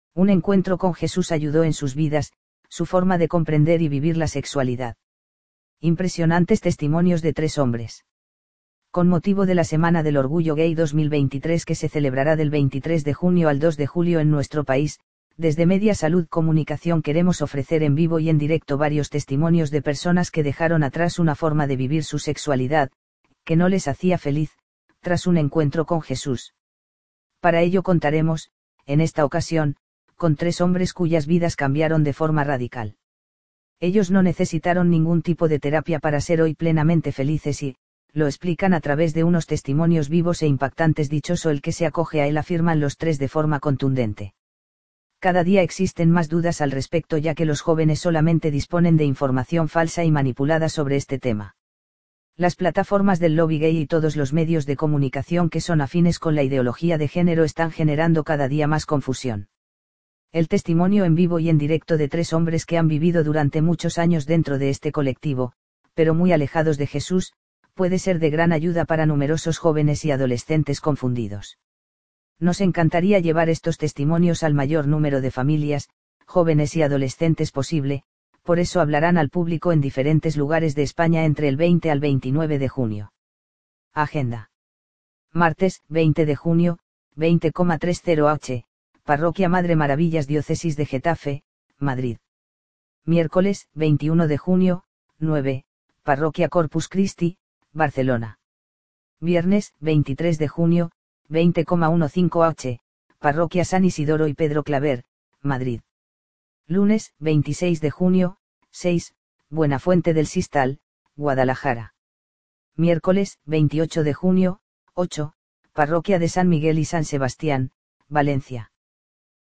Un encuentro con Jesús ayudó en sus vidas, su forma de comprender y vivir la sexualidad. Impresionantes testimonios de 3 hombres. Con motivo de la Semana del Orgullo Gay 2023 que se celebrará del 23 de junio al 2 de julio en nuestro país, desde Media Salud Comunicación queremos ofrecer en vivo y en directo varios testimonios de personas que dejaron atrás una forma de vivir su sexualidad, que no les hacía feliz, tras un encuentro con Jesús. Para ello contaremos, en esta ocasión, con 3 hombres cuyas vidas cambiaron de forma radical. Ellos no necesitaron ningún tipo de terapia para ser hoy plenamente felices y, lo explican a través de unos testimonios vivos e impactantes. Dichoso el que se acoge a él, afirman los 3 de forma contundente. Cada día existen más dudas al respecto, ya que los jóvenes solamente disponen de información falsa y manipulada sobre este tema. Las plataformas del lobby gay y todos los medios de comunicación que son afines con la ideología de género están generando cada día más confusión. El testimonio en vivo y en directo de 3 hombres que han vivido durante muchos años dentro de este colectivo, pero muy alejados de Jesús, puede ser de gran ayuda para numerosos jóvenes y adolescentes confundidos. Nos encantaría llevar estos testimonios al mayor número de familias, jóvenes y adolescentes posible, por eso hablarán al público en diferentes lugares de España entre el 20 al 29 de junio. Agenda. Martes, 20 de junio, 20,30 H, Parroquia Madre Maravillas, Diócesis de Getafe, Madrid. Miércoles, 21 de junio, 9, Parroquia Corpus Christi, Barcelona. Viernes, 23 de junio, 20,15 H, Parroquia San Isidoro y Pedro Claver, Madrid. Lunes, 26 de junio, 6, Buenafuente del Sistal, Guadalajara. Miércoles, 28 de junio, 8, Parroquia de San Miguel y San Sebastián, Valencia.